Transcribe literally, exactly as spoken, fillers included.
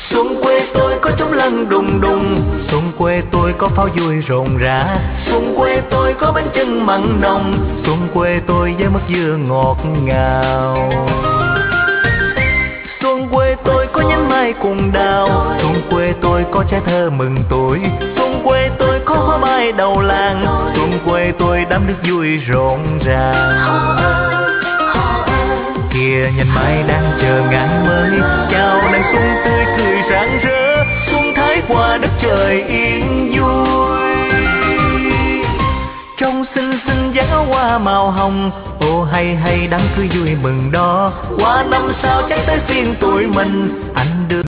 Xuân quê tôi có trống lân đùng đùng, xuân quê tôi có pháo vui rộn rã, xuân quê tôi có bánh chưng mặn nồng, xuân quê tôi với mứt dưa ngọt ngào. Xuân quê tôi có nhánh mai cùng đào, xuân quê tôi có trái thơ mừng tuổi, xuân quê tôi có hoa mai đầu làng, xuân quê tôi đám nước vui rộn ràng. Kìa nhìn mai đang chờ ngày mới, chào nàng xuân tươi cười rạng rỡ, xuân thái qua đất trời yên vui. Trong xinh xinh giá hoa màu hồng, ô hay hay đám cưới vui mừng đó, qua năm sau chắc tới phiên tụi mình, anh đưa